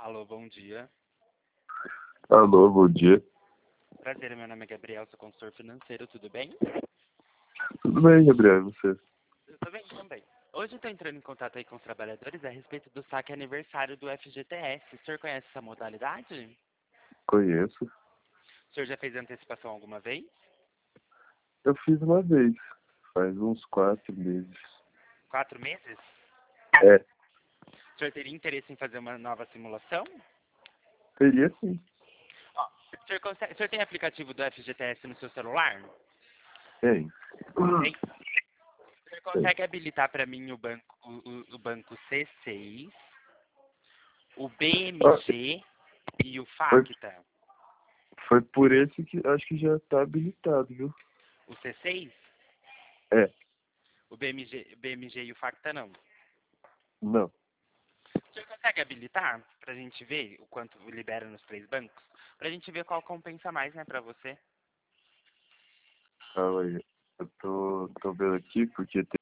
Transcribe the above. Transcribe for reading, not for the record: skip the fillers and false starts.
Alô, bom dia. Alô, bom dia. Prazer, meu nome é Gabriel, sou consultor financeiro, tudo bem? Tudo bem, Gabriel, e você? Eu tô bem também. Hoje eu tô entrando em contato aí com os trabalhadores a respeito do saque aniversário do FGTS. O senhor conhece essa modalidade? Conheço. O senhor já fez antecipação alguma vez? Eu fiz uma vez, faz uns 4 meses. 4 meses? É, O senhor teria interesse em fazer uma nova simulação? teria sim. Ó, o senhor tem aplicativo do FGTS no seu celular? Tem. Tem. O senhor Tem. consegue habilitar para mim o banco C6, o Ah, BMG e o foi, FACTA? foi por esse que acho que já tá habilitado, viu? O C6? É, O BMG e o FACTA não. não. O senhor consegue habilitar pra gente ver o quanto libera nos 3 bancos? Pra gente ver qual compensa mais, né, pra você? Calma aí. Eu tô vendo aqui porque